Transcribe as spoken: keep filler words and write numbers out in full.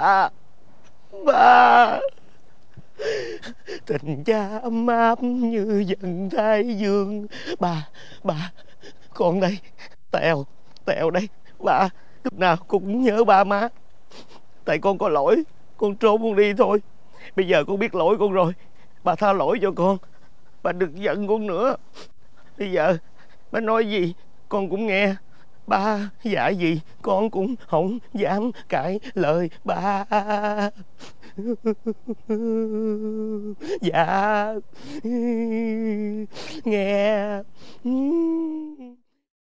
Ba, ba, tình cha ấm áp như dần thái dương. Ba, ba, con đây, Tèo, Tèo đây. Ba, lúc nào cũng nhớ ba má. Tại con có lỗi, con trốn con đi thôi. Bây giờ con biết lỗi con rồi, bà tha lỗi cho con. Bà đừng giận con nữa. Bây giờ bà nói gì con cũng nghe. Ba dạy gì con cũng không dám cãi lời ba. Dạ, nghe.